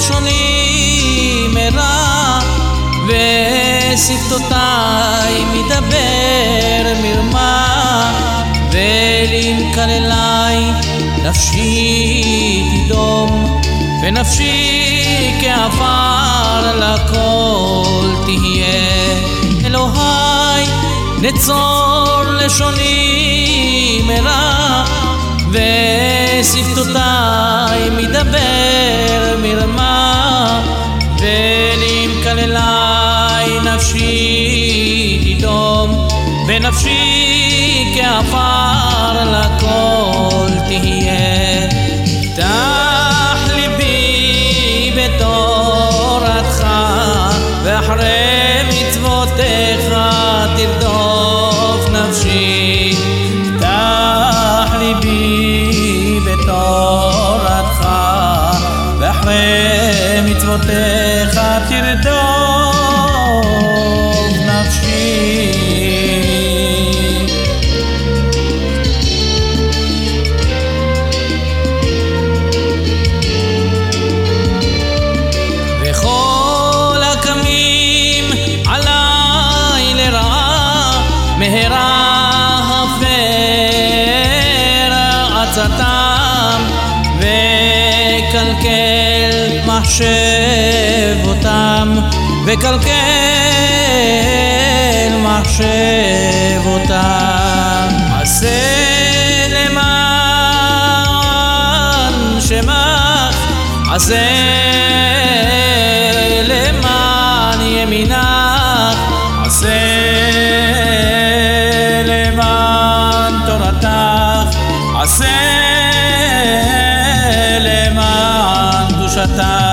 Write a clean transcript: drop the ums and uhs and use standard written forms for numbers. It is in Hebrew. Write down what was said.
לשוני מרע, ושפתותיי מדבר מרמה, ואלים כללי נפשי תדום, ונפשי כעפר לכל תהיה. אלוהי נצור לשוני מרע, ושפתותיי מדבר מרמה, ואלים כללי נפשי תדום, ונפשי כעפר לכל תהיה. פתח ליבי בתורתך, ואחרי מצוותיך תרדוף נפשי. פתח ליבי בתורתך, ואחרי מצוותיך תרדוף נפשי. וכל הקמים עלי לרעה, מהרה הפר עצתם, וקלקל מחשבותם, וקלקל מחשבותם. עשה למען שמך, עשה למען ימינך, עשה למען תורתך, עשה למען קדושתך.